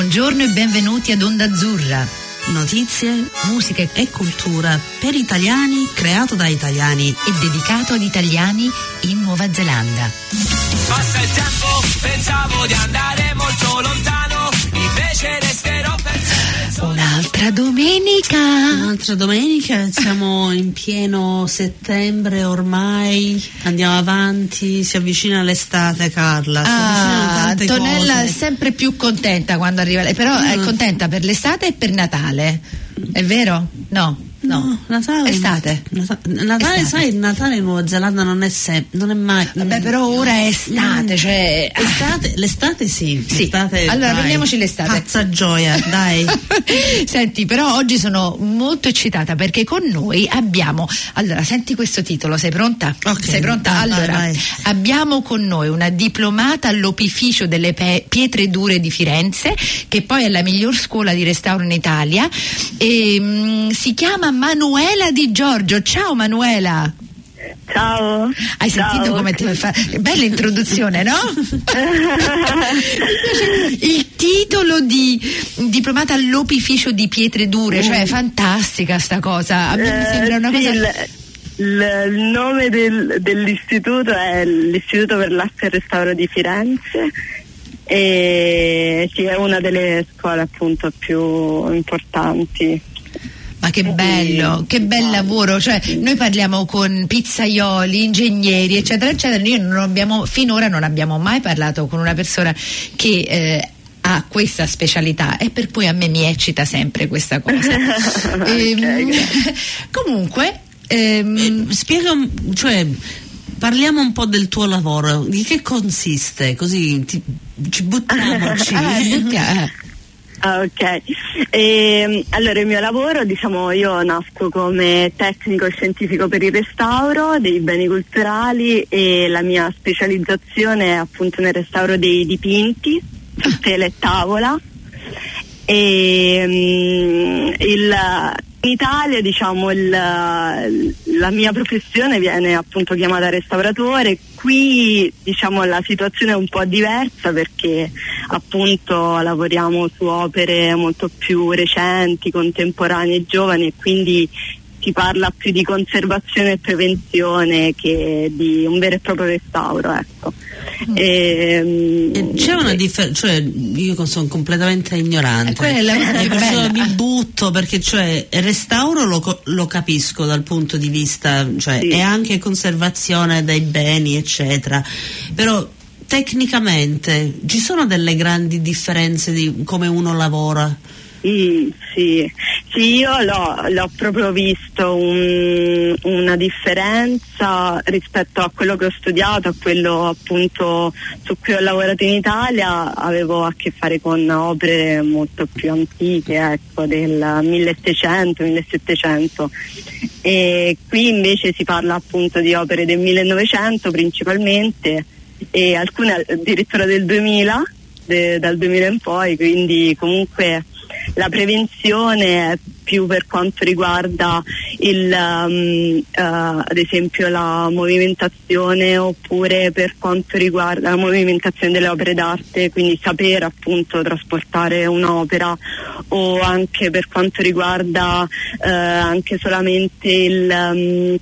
Buongiorno e benvenuti ad Onda Azzurra. Notizie, musica e cultura per italiani, creato da italiani e dedicato ad italiani in Nuova Zelanda. Passa il tempo, pensavo di andare molto lontano, invece resterò per sempre. Un'altra domenica, siamo in pieno settembre ormai, andiamo avanti, si avvicina l'estate, Carla. Si avvicinano tante Antonella cose. è sempre più contenta quando arriva, però è contenta per l'estate e per Natale, è vero? No, Natale. Estate. Natale, Estate. sai, il Natale in Nuova Zelanda non è mai. Vabbè, però ora è estate, cioè L'estate sì. L'estate, allora dai. prendiamoci l'estate. Pazza gioia, dai. Senti, però oggi sono molto eccitata perché con noi abbiamo, allora senti questo titolo, sei pronta? Ok, Sei pronta? vai, Allora, vai. abbiamo con noi una diplomata all'opificio delle pietre dure di Firenze, che poi è la miglior scuola di restauro in Italia, e si chiama Manuela Di Giorgio. Ciao Manuela. Ciao. Hai sentito come ti fa? Bella introduzione, no? Il titolo di diplomata all'opificio di pietre dure, cioè è fantastica sta cosa. A me mi sembra una cosa. Il nome dell'istituto è l'Istituto per l'Arte e il Restauro di Firenze, e sì, è una delle scuole appunto più importanti. Ma che bello, che bel lavoro, cioè noi parliamo con pizzaioli, ingegneri eccetera eccetera, finora non abbiamo mai parlato con una persona che ha questa specialità, e per cui a me mi eccita sempre questa cosa. Comunque spiega, cioè parliamo un po' del tuo lavoro, di che consiste, così ci buttiamoci. Ok, allora il mio lavoro, diciamo, io nasco come tecnico scientifico per il restauro dei beni culturali, e la mia specializzazione è appunto nel restauro dei dipinti su tela e tavola, e in Italia, diciamo, la mia professione viene appunto chiamata restauratore. Qui, diciamo, la situazione è un po' diversa perché appunto lavoriamo su opere molto più recenti, contemporanee e giovani, e quindi si parla più di conservazione e prevenzione che di un vero e proprio restauro, ecco. C'è una differenza, cioè io sono completamente ignorante, quella è la cosa più bella. Mi butto perché, cioè, il restauro lo capisco dal punto di vista, cioè Sì. è anche conservazione dei beni eccetera, però tecnicamente ci sono delle grandi differenze di come uno lavora? Sì, io l'ho proprio visto una differenza rispetto a quello che ho studiato, a quello appunto su cui ho lavorato in Italia. Avevo a che fare con opere molto più antiche, ecco, del 1600-1700, e qui invece si parla appunto di opere del 1900 principalmente, e alcune addirittura del 2000, dal 2000 in poi, quindi comunque la prevenzione è più per quanto riguarda ad esempio la movimentazione, oppure per quanto riguarda la movimentazione delle opere d'arte, quindi sapere appunto trasportare un'opera, o anche per quanto riguarda anche solamente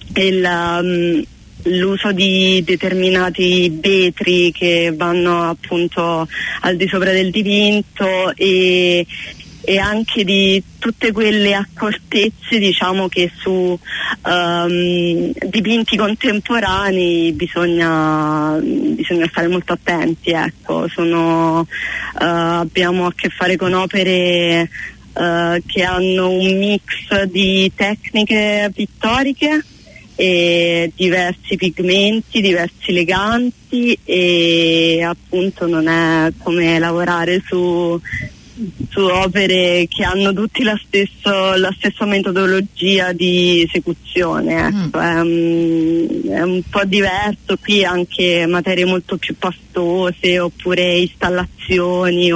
l'uso di determinati vetri che vanno appunto al di sopra del dipinto, e anche di tutte quelle accortezze, diciamo, che su dipinti contemporanei bisogna stare molto attenti, ecco. Abbiamo a che fare con opere che hanno un mix di tecniche pittoriche e diversi pigmenti, diversi leganti, e appunto non è come lavorare su opere che hanno tutti la stessa metodologia di esecuzione, ecco. È un po' diverso. Qui anche materie molto più pastose, oppure installazioni,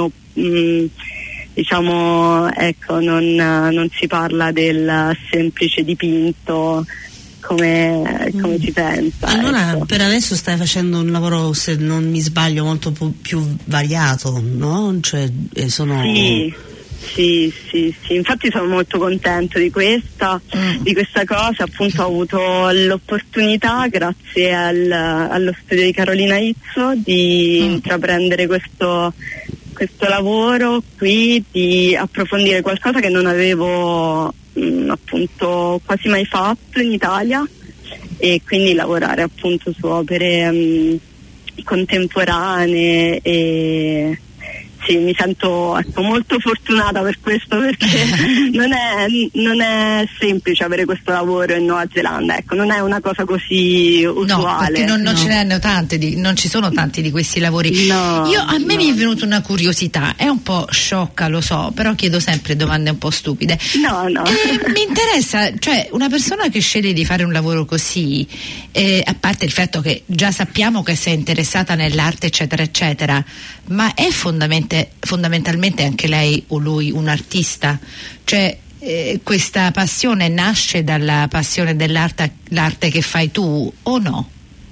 diciamo, ecco, non si parla del semplice dipinto come si pensa. Allora, ecco. per adesso stai facendo un lavoro, se non mi sbaglio, molto più variato, no? Cioè, sono... Sì, infatti sono molto contento di questa cosa. Appunto ho avuto l'opportunità, grazie allo studio di Carolina Izzo, di intraprendere questo lavoro qui, di approfondire qualcosa che non avevo appunto quasi mai fatto in Italia, e quindi lavorare appunto su opere contemporanee. E sì, mi sento molto fortunata per questo, perché non è semplice avere questo lavoro in Nuova Zelanda, ecco, non è una cosa così usuale. No, perché non ce ne hanno tanti, non ci sono tanti di questi lavori. A me mi è venuta una curiosità, è un po' sciocca, lo so, però chiedo sempre domande un po' stupide. No. Mi interessa, cioè, una persona che sceglie di fare un lavoro così, a parte il fatto che già sappiamo che sei interessata nell'arte, eccetera, eccetera, ma è fondamentalmente anche lei o lui un artista? Cioè, questa passione nasce dalla passione dell'arte, l'arte che fai tu, o no?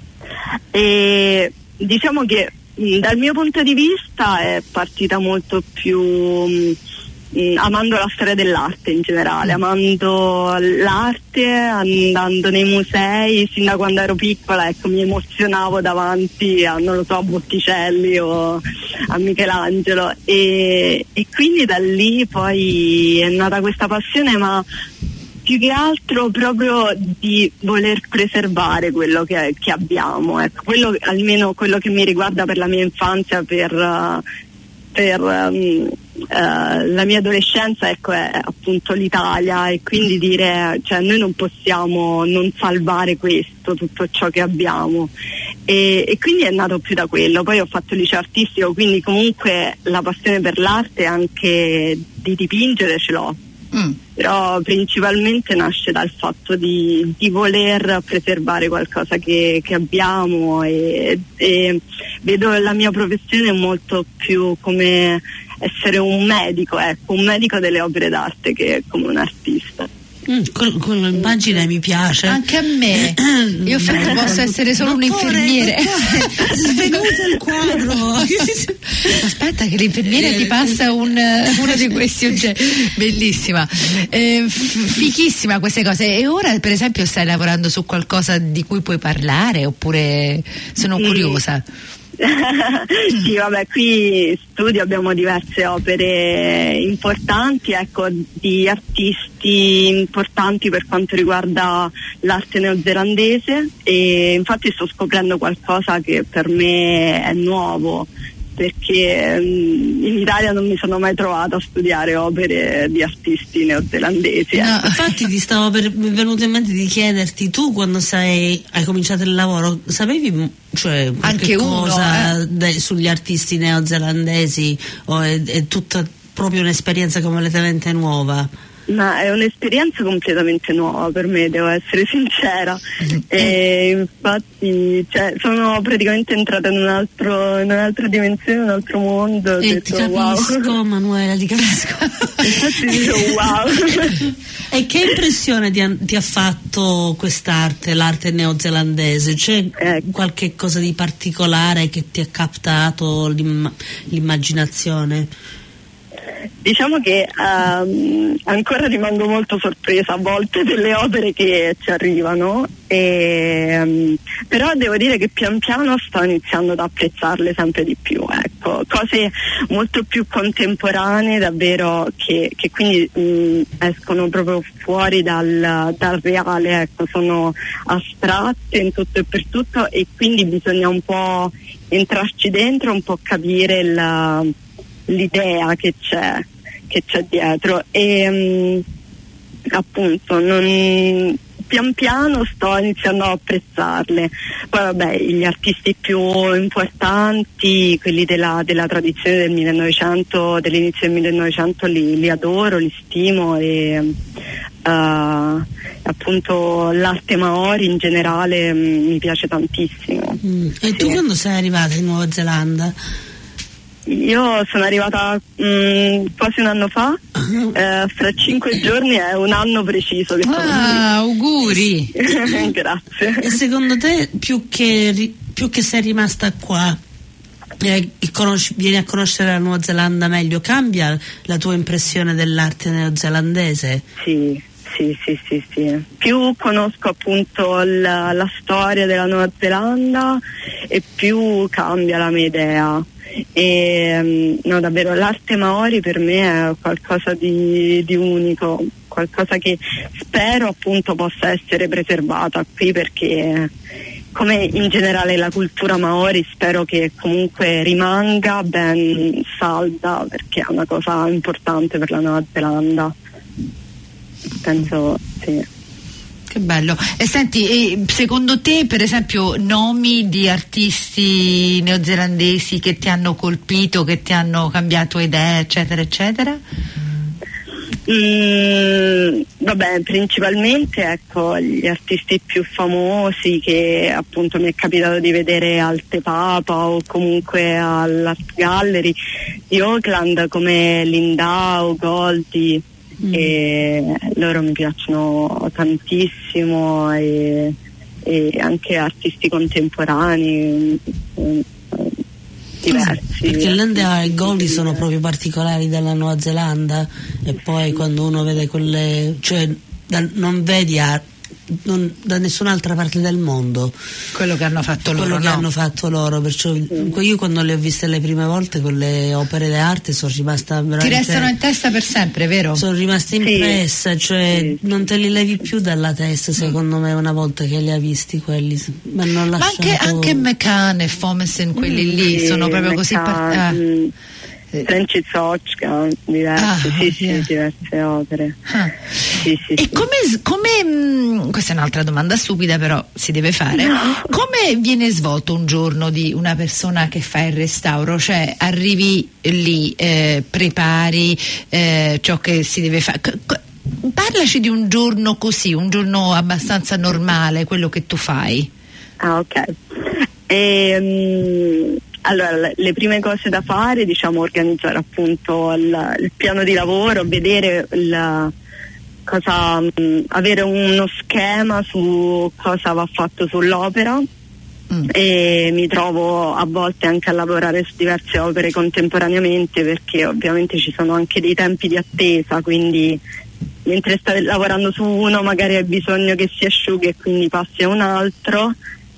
Diciamo che dal mio punto di vista è partita molto più amando la storia dell'arte in generale, amando l'arte, andando nei musei. Sin da quando ero piccola, ecco, mi emozionavo davanti a, non lo so, a Botticelli o a Michelangelo, e quindi da lì poi è nata questa passione, ma più che altro proprio di voler preservare quello che abbiamo, ecco, almeno quello che mi riguarda per la mia infanzia, per la mia adolescenza, ecco, è appunto l'Italia, e quindi dire, cioè, noi non possiamo non salvare tutto ciò che abbiamo, e quindi è nato più da quello. Poi ho fatto il liceo artistico, quindi comunque la passione per l'arte, anche di dipingere, ce l'ho. Però principalmente nasce dal fatto di voler preservare qualcosa che abbiamo, e vedo la mia professione molto più come essere un medico, ecco, un medico delle opere d'arte, che come un artista. Quell'immagine mi piace. Anche a me. Io posso essere solo un infermiere. Svenuto il quadro. Aspetta che l'infermiere ti passa uno di questi oggetti. Bellissima, fichissima queste cose. E ora, per esempio, stai lavorando su qualcosa di cui puoi parlare, oppure sono curiosa? Sì, vabbè, qui in studio abbiamo diverse opere importanti, ecco, di artisti importanti per quanto riguarda l'arte neozelandese, e infatti sto scoprendo qualcosa che per me è nuovo, perché in Italia non mi sono mai trovata a studiare opere di artisti neozelandesi. No, infatti mi è venuto in mente di chiederti, tu quando hai cominciato il lavoro, sapevi, cioè, anche cosa sugli artisti neozelandesi, o è tutta proprio un'esperienza completamente nuova? Ma è un'esperienza completamente nuova per me, devo essere sincera, e infatti, cioè, sono praticamente entrata in un'altra dimensione, in un altro mondo. E ti capisco, wow. Manuela, ti capisco. Infatti dico wow. E che impressione ti ha fatto quest'arte, l'arte neozelandese? C'è qualche cosa di particolare che ti ha captato l'immaginazione? Diciamo che ancora rimango molto sorpresa a volte delle opere che ci arrivano, però devo dire che pian piano sto iniziando ad apprezzarle sempre di più, ecco, cose molto più contemporanee davvero, che quindi escono proprio fuori dal reale, ecco, sono astratte in tutto e per tutto, e quindi bisogna un po' entrarci dentro, un po' capire l'idea che c'è dietro, e appunto pian piano sto iniziando a apprezzarle. Poi vabbè, gli artisti più importanti, quelli della tradizione del 1900, dell'inizio del 1900, li adoro, li stimo, e appunto l'arte maori in generale mi piace tantissimo. E tu quando sei arrivata in Nuova Zelanda? Io sono arrivata quasi un anno fa, fra 5 giorni è un anno preciso che auguri. Grazie. E secondo te più che sei rimasta qua vieni a conoscere la Nuova Zelanda meglio, cambia la tua impressione dell'arte neozelandese? Sì. Più conosco appunto la storia della Nuova Zelanda e più cambia la mia idea. E no, davvero l'arte Maori per me è qualcosa di unico, qualcosa che spero appunto possa essere preservata qui, perché come in generale la cultura Maori spero che comunque rimanga ben salda, perché è una cosa importante per la Nuova Zelanda. Penso, sì. Che bello. E senti, secondo te per esempio nomi di artisti neozelandesi che ti hanno colpito, che ti hanno cambiato idee, eccetera eccetera? Vabbè, principalmente ecco gli artisti più famosi che appunto mi è capitato di vedere al Te Papa o comunque all'Art Gallery di Auckland, come Lindau, Goldie. E loro mi piacciono tantissimo, e anche artisti contemporanei diversi. Perché Lindau e Goldie sono proprio particolari della Nuova Zelanda, e poi quando uno vede quelle, cioè non vedi da nessun'altra parte del mondo quello che hanno fatto loro, perciò io quando le ho viste le prime volte con le opere d'arte sono rimasta veramente, ti restano in testa per sempre, vero? Sono rimasta impressa, cioè non te li levi più dalla testa, secondo me, una volta che li hai visti quelli, ma non lasciato. Ma anche McCann e Fomesin, quelli lì sono proprio così Francis Ochka, diverse opere. E come questa è un'altra domanda stupida, però si deve fare. Come viene svolto un giorno di una persona che fa il restauro? Cioè arrivi lì, prepari ciò che si deve fare. Parlaci di un giorno così, un giorno abbastanza normale, quello che tu fai. Ok. Allora, le prime cose da fare, diciamo, organizzare appunto il piano di lavoro, vedere avere uno schema su cosa va fatto sull'opera. E mi trovo a volte anche a lavorare su diverse opere contemporaneamente, perché ovviamente ci sono anche dei tempi di attesa, quindi mentre stai lavorando su uno magari hai bisogno che si asciughi e quindi passi a un altro.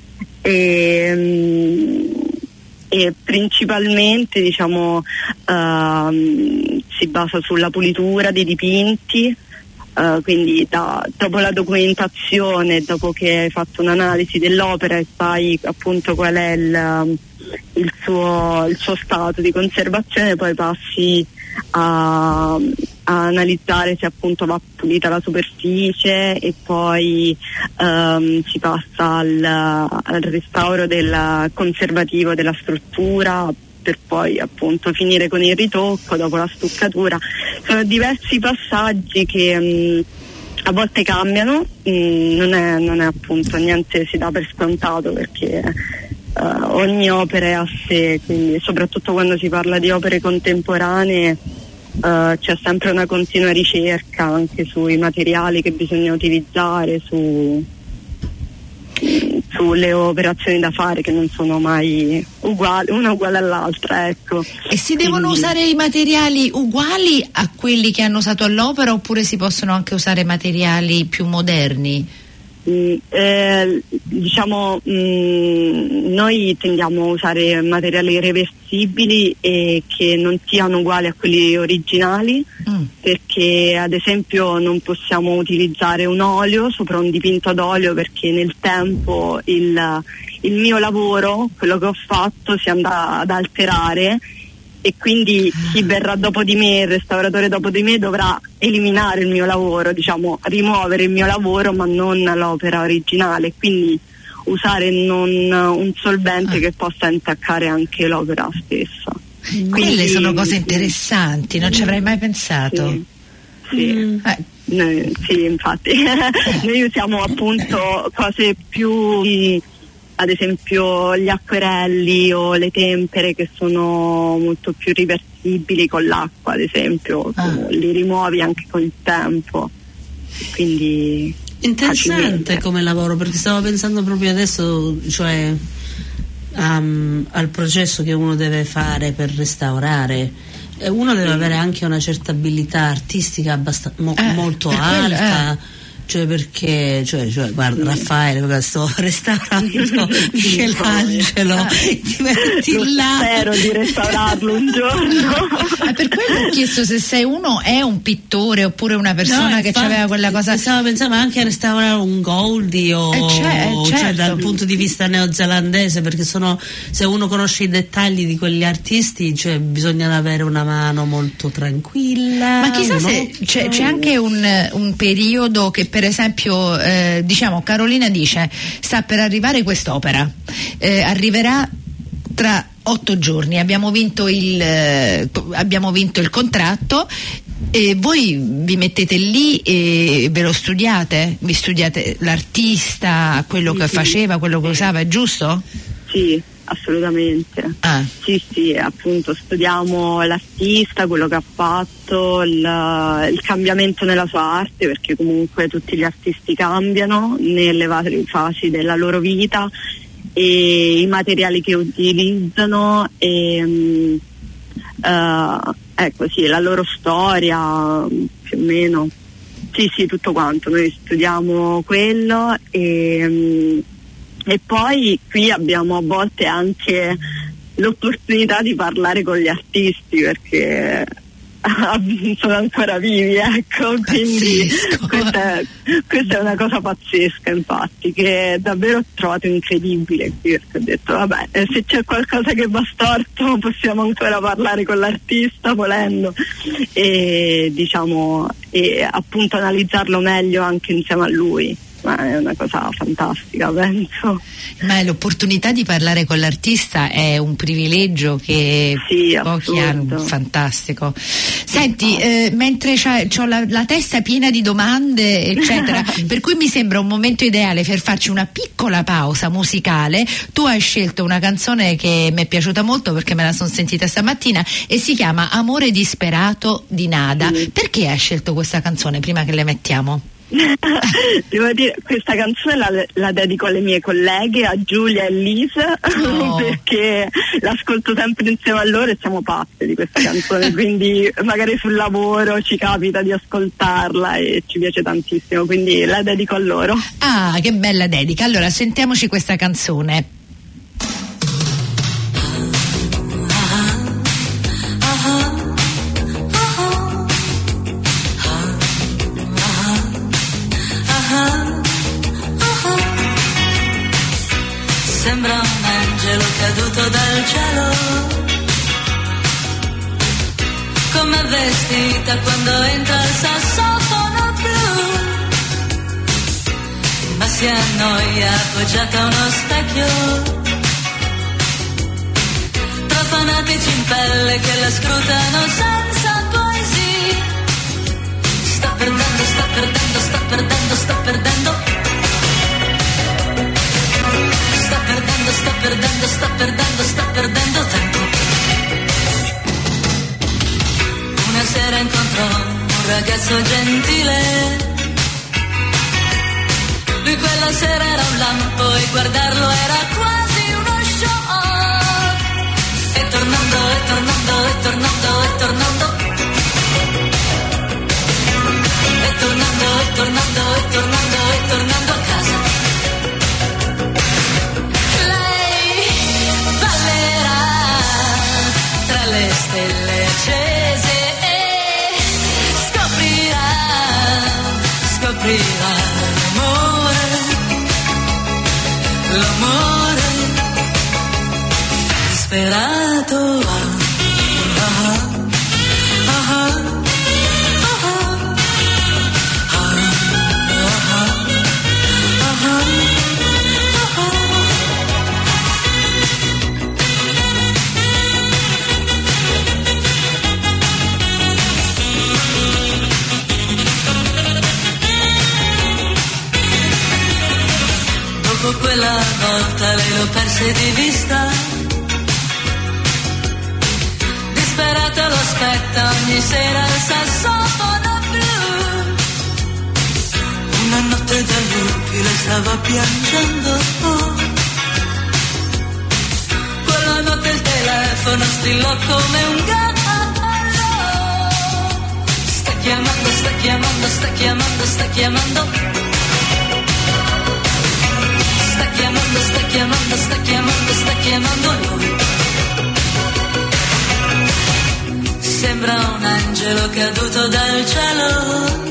E principalmente diciamo si basa sulla pulitura dei dipinti, quindi dopo la documentazione, dopo che hai fatto un'analisi dell'opera e sai appunto qual è il suo stato di conservazione, poi passi a analizzare se appunto va pulita la superficie, e poi si passa al restauro conservativo della struttura, per poi appunto finire con il ritocco dopo la stuccatura. Sono diversi passaggi che a volte cambiano, non è appunto niente si dà per scontato, perché ogni opera è a sé, quindi soprattutto quando si parla di opere contemporanee c'è sempre una continua ricerca anche sui materiali che bisogna utilizzare, sulle operazioni da fare, che non sono mai una uguale all'altra, ecco. E si devono usare i materiali uguali a quelli che hanno usato all'opera, oppure si possono anche usare materiali più moderni? Diciamo noi tendiamo a usare materiali reversibili e che non siano uguali a quelli originali, perché ad esempio non possiamo utilizzare un olio sopra un dipinto ad olio, perché nel tempo il mio lavoro, quello che ho fatto, si andrà ad alterare, e quindi chi verrà dopo di me, il restauratore dopo di me, dovrà eliminare il mio lavoro, diciamo rimuovere il mio lavoro ma non l'opera originale, quindi usare non un solvente che possa intaccare anche l'opera stessa. Quelle sono cose interessanti, non ci avrei mai pensato. Sì, infatti noi usiamo appunto cose più ad esempio gli acquerelli o le tempere, che sono molto più riversibili con l'acqua, ad esempio, li rimuovi anche con il tempo, quindi interessante facilmente. come lavoro, perché stavo pensando proprio adesso, cioè al processo che uno deve fare per restaurare. Uno deve avere anche una certa abilità artistica molto alta, cioè perché guarda, Raffaele, sto restaurando Michelangelo, ti metti là. Spero di restaurarlo un giorno. Per quello ho chiesto se sei è un pittore oppure una persona che aveva quella cosa. Stavo pensando anche a restaurare un Goldie certo. Cioè dal punto di vista neozelandese, perché se uno conosce i dettagli di quegli artisti, cioè bisogna avere una mano molto tranquilla. Ma chissà se c'è anche un periodo che, per esempio, diciamo, Carolina dice sta per arrivare quest'opera, arriverà tra 8 giorni, abbiamo vinto il contratto, e voi vi mettete lì e ve lo studiate? Vi studiate l'artista, quello che faceva, quello che usava, è giusto? Sì, assolutamente. Sì, appunto studiamo l'artista, quello che ha fatto, il cambiamento nella sua arte, perché comunque tutti gli artisti cambiano nelle varie fasi della loro vita, e i materiali che utilizzano, e ecco, sì, la loro storia più o meno. Sì, tutto quanto. Noi studiamo quello, e poi qui abbiamo a volte anche l'opportunità di parlare con gli artisti, perché sono ancora vivi, ecco, quindi questa è una cosa pazzesca, infatti, che davvero ho trovato incredibile qui, perché ho detto vabbè, se c'è qualcosa che va storto possiamo ancora parlare con l'artista volendo, e diciamo, e appunto analizzarlo meglio anche insieme a lui. Ma è una cosa fantastica, penso. Ma l'opportunità di parlare con l'artista è un privilegio che pochi hanno, fantastico. Senti, mentre c'ho la testa piena di domande, eccetera, per cui mi sembra un momento ideale per farci una piccola pausa musicale. Tu hai scelto una canzone che mi è piaciuta molto, perché me la sono sentita stamattina, e si chiama Amore disperato di Nada. Perché hai scelto questa canzone, prima che le mettiamo? Devo dire, questa canzone la dedico alle mie colleghe, a Giulia e Lisa, perché l'ascolto sempre insieme a loro e siamo pazze di questa canzone, quindi magari sul lavoro ci capita di ascoltarla e ci piace tantissimo, quindi la dedico a loro. Ah, che bella dedica. Allora sentiamoci questa canzone. Sembra un angelo caduto dal cielo, come vestita quando entra il sassofono blu, ma si annoia appoggiata a uno specchio, tra fanatici in pelle che la scrutano senza poesia. Sta perdendo, sta perdendo, sta perdendo, sta perdendo. Sta perdendo, sta perdendo, sta perdendo tempo. Una sera incontrò un ragazzo gentile, lui quella sera era un lampo e guardarlo era quasi uno shock. E tornando, e tornando, e tornando, e tornando, e tornando, e tornando, e tornando, e tornando a casa. Le stelle accese e scoprirà l'amore disperato. Dopo Quella volta lei l'ho persa di vista, disperata lo aspetta ogni sera il sassofono blu. Una notte da lupi lei stava piangendo, quella notte il telefono strillò come un gallo. Sta chiamando, sta chiamando, sta chiamando, sta chiamando. Sta chiamando, sta chiamando, sta chiamando, sta chiamando lui. Sembra un angelo caduto dal cielo.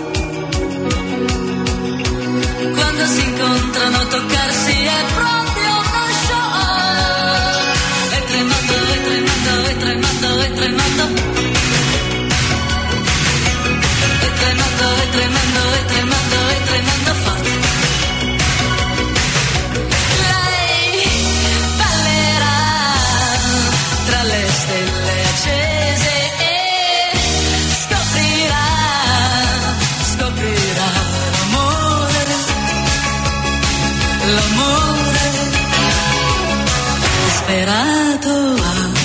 Quando si incontrano toccarsi è proprio uno show. E tremando, e tremando, e tremando, e tremando. E tremando, e tremando, e tremando, e tremando forte. Lei ballerà tra le stelle accese e scoprirà l'amore disperato.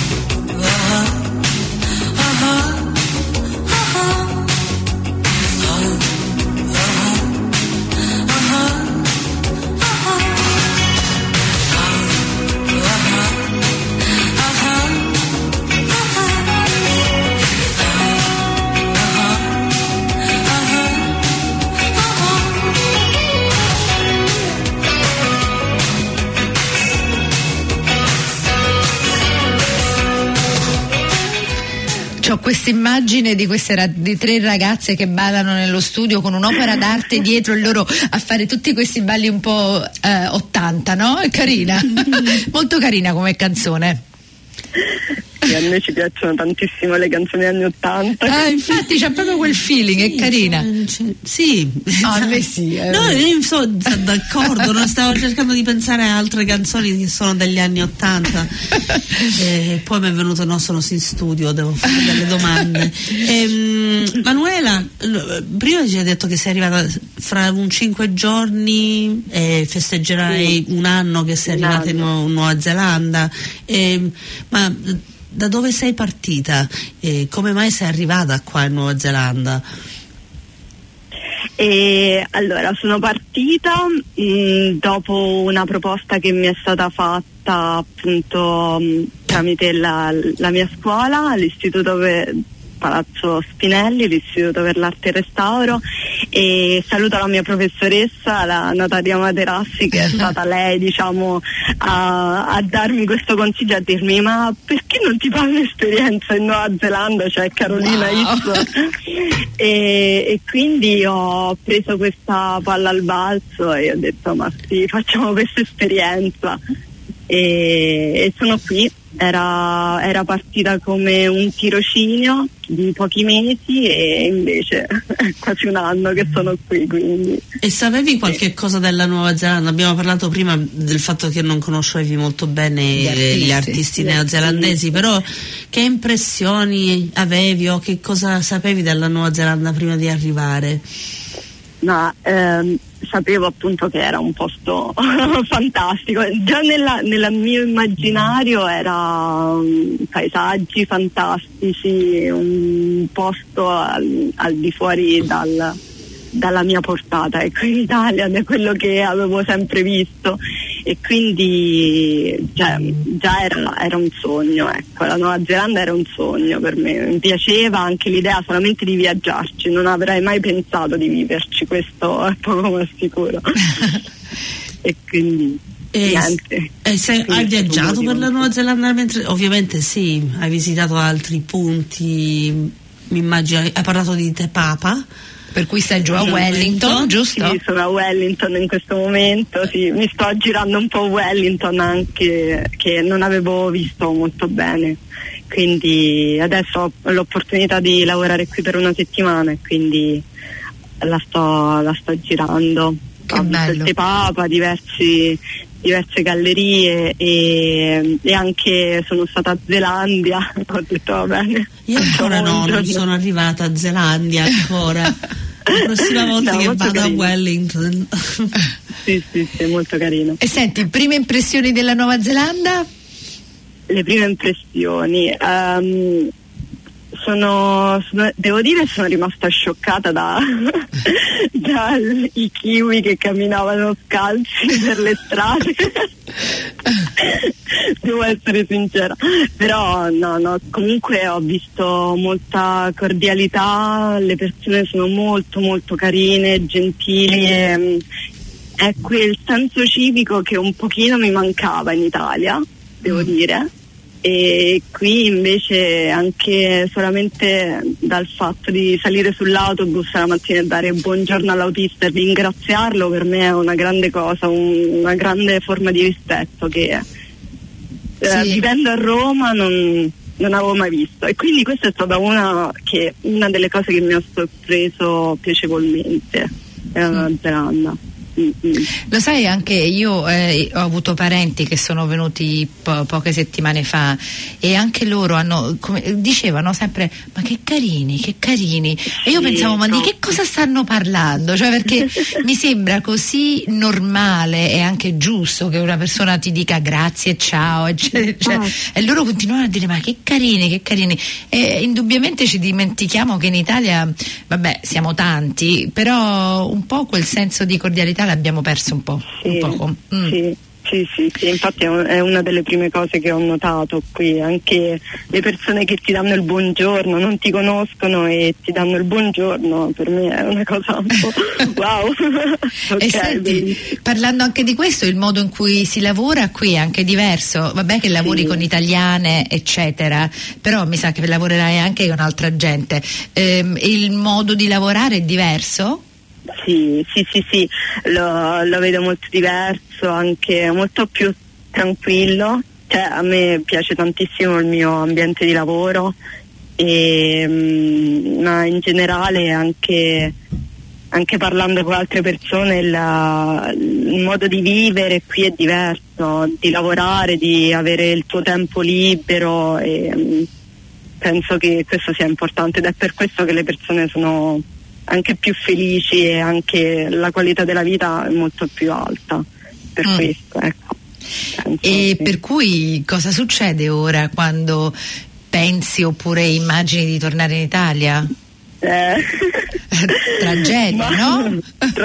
C'ho questa immagine di di 3 ragazze che ballano nello studio con un'opera d'arte dietro e loro a fare tutti questi balli un po' 80, no? È carina, molto carina come canzone. Sì, a noi ci piacciono tantissimo le canzoni anni 80. Infatti c'ha proprio quel feeling, è carina. Sì. A me sì. No, io sono d'accordo, non stavo cercando di pensare a altre canzoni che sono degli anni 80. Poi mi è venuto, no, sono in studio, devo fare delle domande. Manuela, prima ci hai detto che sei arrivata fra 5 giorni e festeggerai un anno che sei arrivata in Nuova Zelanda. Ma da dove sei partita? Come mai sei arrivata qua in Nuova Zelanda? Allora, sono partita dopo una proposta che mi è stata fatta appunto tramite la mia scuola, l'istituto Palazzo Spinelli, l'Istituto per l'Arte e il Restauro, e saluto la mia professoressa, la Natalia Materassi, che è stata lei, diciamo, a darmi questo consiglio, a dirmi: ma perché non ti fai un'esperienza in Nuova Zelanda, cioè Carolina Hitz? E quindi ho preso questa palla al balzo e ho detto: ma sì, facciamo questa esperienza, e sono qui. Era partita come un tirocinio di pochi mesi e invece è quasi un anno che sono qui, quindi. E sapevi qualche cosa della Nuova Zelanda? Abbiamo parlato prima del fatto che non conoscevi molto bene gli artisti neozelandesi, però che impressioni avevi o che cosa sapevi della Nuova Zelanda prima di arrivare? No, sapevo appunto che era un posto fantastico, già nel mio immaginario era paesaggi fantastici, un posto al di fuori dalla mia portata, ecco, in Italia, da quello che avevo sempre visto, e quindi già era un sogno, ecco, la Nuova Zelanda era un sogno per me, mi piaceva anche l'idea solamente di viaggiarci, non avrei mai pensato di viverci, questo è poco ma sicuro. E quindi niente. Hai viaggiato per la Nuova Zelanda? Ovviamente sì, hai visitato altri punti, mi immagino, hai parlato di Te Papa. Per cui stai giù a Wellington, giusto? Sì, sono a Wellington in questo momento, sì, mi sto girando un po' Wellington anche, che non avevo visto molto bene, quindi adesso ho l'opportunità di lavorare qui per una settimana e quindi la sto girando. Che bello. Te Papa, diverse gallerie e anche sono stata a Zelandia, ho detto va bene. Io ancora non sono arrivata a Zelandia ancora. La prossima volta No, che molto vado carino. a Wellington. Sì, è molto carino. E senti, prime impressioni della Nuova Zelanda? Le prime impressioni, devo dire, sono rimasta scioccata dai kiwi che camminavano scalzi per le strade. Devo essere sincera, però no, comunque ho visto molta cordialità, le persone sono molto molto carine, gentili, è quel senso civico che un pochino mi mancava in Italia, devo dire. E qui invece anche solamente dal fatto di salire sull'autobus la mattina e dare buongiorno all'autista e ringraziarlo, per me è una grande cosa, una grande forma di rispetto che vivendo a Roma non avevo mai visto, e quindi questa è stata una delle cose che mi ha sorpreso piacevolmente nella Nuova Zelanda. Lo sai, anche io ho avuto parenti che sono venuti poche settimane fa, e anche loro dicevano sempre: ma che carini, e io pensavo: ma di che cosa stanno parlando? Cioè, perché mi sembra così normale e anche giusto che una persona ti dica grazie, ciao, eccetera, e loro continuano a dire: ma che carini. E indubbiamente ci dimentichiamo che in Italia, vabbè, siamo tanti, però un po' quel senso di cordialità l'abbiamo perso un po'. Un poco. Sì, infatti è una delle prime cose che ho notato qui, anche le persone che ti danno il buongiorno, non ti conoscono e ti danno il buongiorno, per me è una cosa un po' wow. E senti, parlando anche di questo, il modo in cui si lavora qui è anche diverso, vabbè che lavori con italiane eccetera, però mi sa che lavorerai anche con altra gente, il modo di lavorare è diverso? Sì, lo vedo molto diverso, anche molto più tranquillo, cioè a me piace tantissimo il mio ambiente di lavoro, ma in generale anche parlando con altre persone il modo di vivere qui è diverso, di lavorare, di avere il tuo tempo libero, e penso che questo sia importante, ed è per questo che le persone sono anche più felici e anche la qualità della vita è molto più alta per questo, ecco. E per cui cosa succede ora quando pensi oppure immagini di tornare in Italia? Tragedia, no?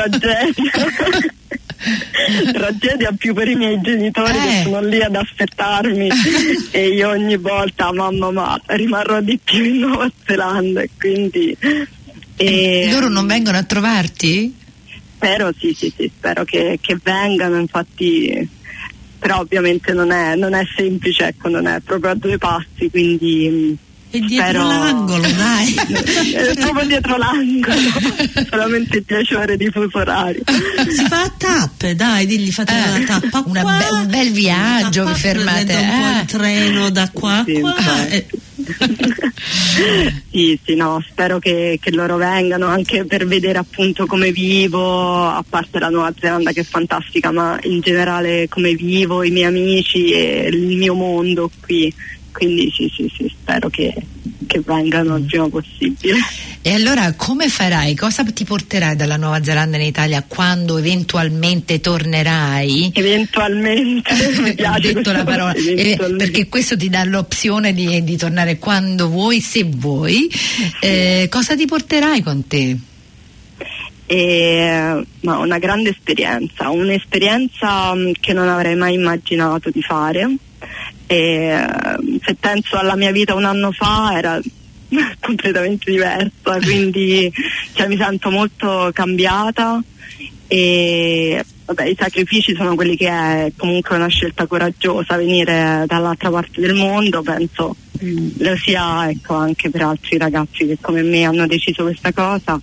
Tragedia più per i miei genitori che sono lì ad aspettarmi e io ogni volta mamma rimarrò di più in Nuova Zelanda, e quindi loro non vengono a trovarti? Spero, sì, spero che vengano, infatti, però ovviamente non è semplice, ecco, non è proprio a due passi, quindi è dietro l'angolo, dai. È proprio dietro l'angolo, solamente 10 ore di fuso orario. Si fa a tappe, dai, digli fate una tappa qua, un bel viaggio, vi fermate un po' il treno da qua a qua. Sì, no, spero che loro vengano anche per vedere appunto come vivo, a parte la Nuova Zelanda che è fantastica, ma in generale come vivo, i miei amici e il mio mondo qui, quindi sì, spero che vengano il prima possibile. E allora come farai? Cosa ti porterai dalla Nuova Zelanda in Italia quando eventualmente tornerai? Eventualmente, mi piace la parola, perché questo ti dà l'opzione di tornare quando vuoi, se vuoi. Cosa ti porterai con te? Ma una grande esperienza, un'esperienza che non avrei mai immaginato di fare. Se penso alla mia vita un anno fa era completamente diversa, quindi mi sento molto cambiata, e vabbè, i sacrifici sono quelli che è, comunque una scelta coraggiosa venire dall'altra parte del mondo, penso lo sia, ecco, anche per altri ragazzi che come me hanno deciso questa cosa,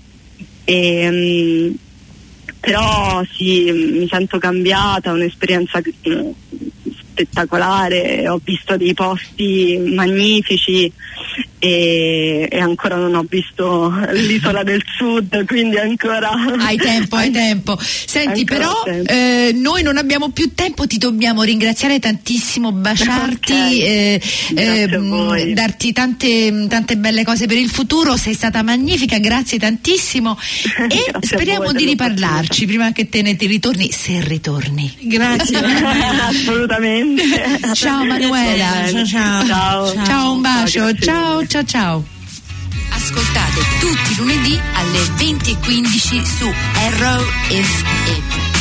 però sì, mi sento cambiata, un'esperienza spettacolare, ho visto dei posti magnifici e ancora non ho visto l'isola del sud, quindi ancora hai tempo. Senti, ancora però noi non abbiamo più tempo, ti dobbiamo ringraziare tantissimo, baciarti, Grazie a voi. darti tante belle cose per il futuro. Sei stata magnifica, grazie tantissimo e Grazie a speriamo voi di per riparlarci prima che te ne ti ritorni, se ritorni. Grazie. Assolutamente. Ciao Manuela. Ciao, un bacio. Ciao. Ascoltate tutti i lunedì alle 20:15 su Arrow FM.